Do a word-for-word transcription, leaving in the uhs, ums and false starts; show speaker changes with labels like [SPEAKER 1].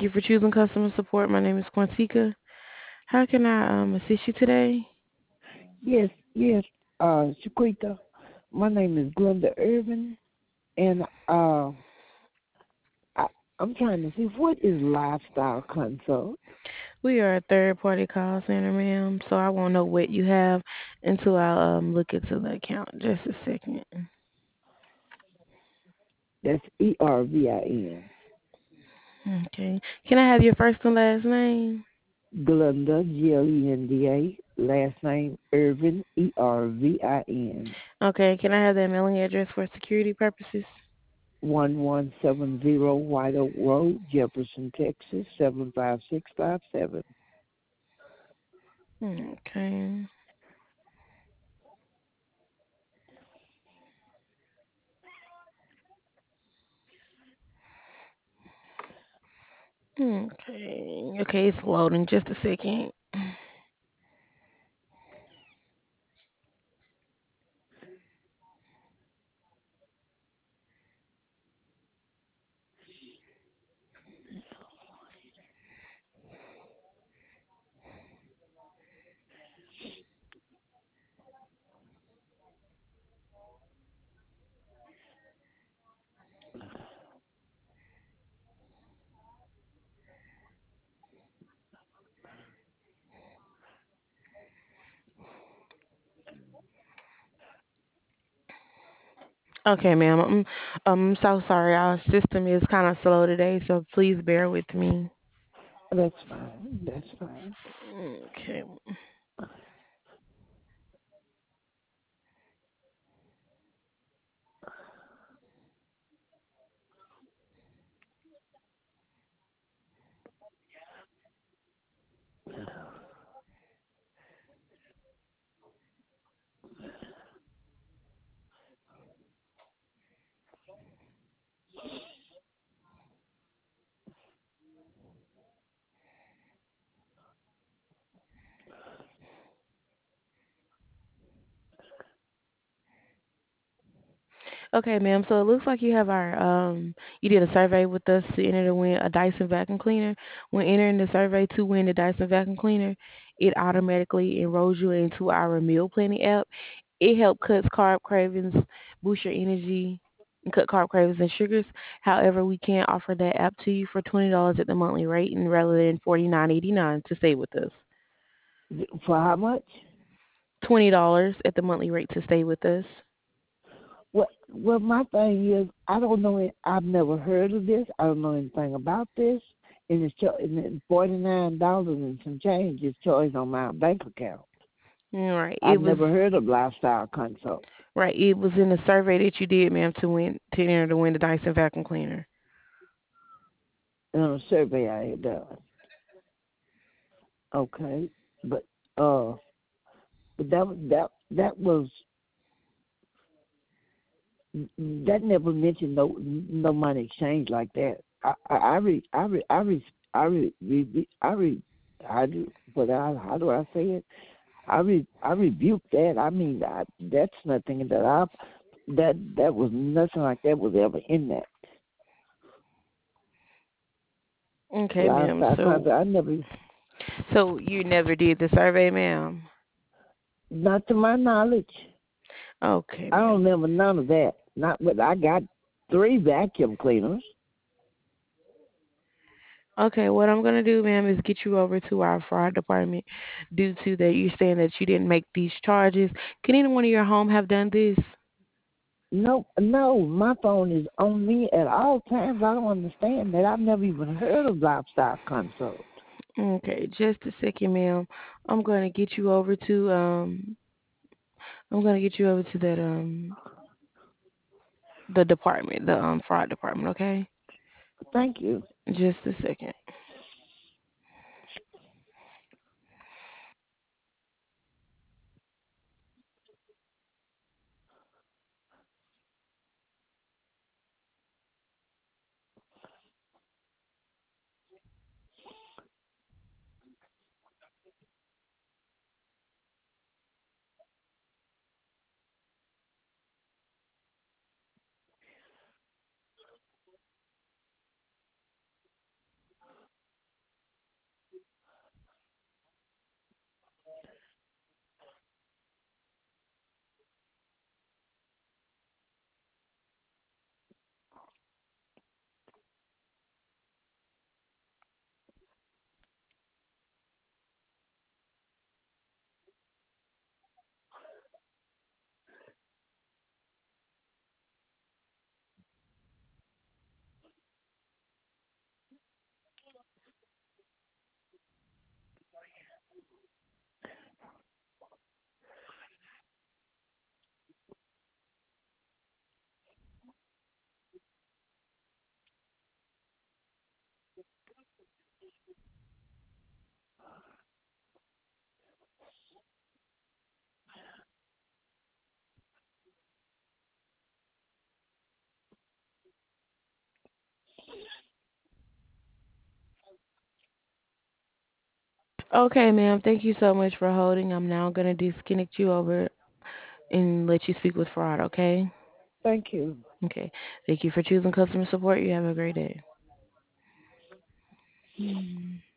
[SPEAKER 1] Thank you for choosing customer support. My name is Quantica. How can I um, assist you today?
[SPEAKER 2] Yes, yes, uh, Shaquita. My name is Glenda Irvin, and uh, I, I'm trying to see what is lifestyle consult.
[SPEAKER 1] We are a third party call center, ma'am, so I won't know what you have until I um, look into the account. Just a second.
[SPEAKER 2] That's E R V I N.
[SPEAKER 1] Okay. Can I have your first and last name?
[SPEAKER 2] Glenda, G L E N D A. Last name Irvin, E R V I N.
[SPEAKER 1] Okay. Can I have that mailing address for security purposes?
[SPEAKER 2] One one seven zero White Oak Road, Jefferson, Texas seven five six five seven.
[SPEAKER 1] Okay. Okay. Okay, it's loading. Just a second. Okay, ma'am. I'm, I'm so sorry. Our system is kind of slow today, so please bear with me.
[SPEAKER 2] That's fine. That's fine.
[SPEAKER 1] Okay. Okay, ma'am. So it looks like you have our um you did a survey with us to enter to win a Dyson vacuum cleaner. When entering the survey to win the Dyson vacuum cleaner, it automatically enrolls you into our meal planning app. It helps cuts carb cravings, boost your energy, and cut carb cravings and sugars. However, we can offer that app to you for twenty dollars at the monthly rate and rather than forty nine eighty nine to stay with us.
[SPEAKER 2] For how much?
[SPEAKER 1] Twenty dollars at the monthly rate to stay with us.
[SPEAKER 2] Well, well, my thing is, I don't know. it- I've never heard of this. I don't know anything about this, and it's cho- and it's forty nine dollars and some change is charged on my bank account.
[SPEAKER 1] All right.
[SPEAKER 2] I've
[SPEAKER 1] It was
[SPEAKER 2] never heard of lifestyle consult.
[SPEAKER 1] Right. It was in the survey that you did, ma'am, to win to enter to win the Dyson vacuum cleaner.
[SPEAKER 2] In a survey I had done. Okay, but uh, but that was that that was that never mentioned no no money exchange like that. I I I re, I re, I re, I re, re, I re, I do, but I, how do I say it? I re, I rebuke that. I mean, I, that's nothing that I that that was nothing like that was ever in that
[SPEAKER 1] Okay, ma'am.
[SPEAKER 2] lifestyle
[SPEAKER 1] So
[SPEAKER 2] contract. I never,
[SPEAKER 1] so you never did the survey, ma'am.
[SPEAKER 2] not to my knowledge,
[SPEAKER 1] Okay,
[SPEAKER 2] I
[SPEAKER 1] ma'am.
[SPEAKER 2] don't remember none of that. Not but I got three vacuum cleaners.
[SPEAKER 1] Okay, what I'm gonna do, ma'am, is get you over to our fraud department due to that you're saying that you didn't make these charges. Can anyone in your home have done this?
[SPEAKER 2] No, no, my phone is on me at all times. I don't understand that. I've never even heard of lifestyle consult.
[SPEAKER 1] Okay, just a second, ma'am. I'm gonna get you over to um I'm gonna get you over to that um the department, the um fraud department, okay?
[SPEAKER 2] Thank you.
[SPEAKER 1] Just a second. Okay, ma'am. Thank you so much for holding. I'm now gonna disconnect you over and let you speak with Fraud. Okay.
[SPEAKER 2] Thank you.
[SPEAKER 1] Okay. Thank you for choosing customer support. You have a great day. Hmm.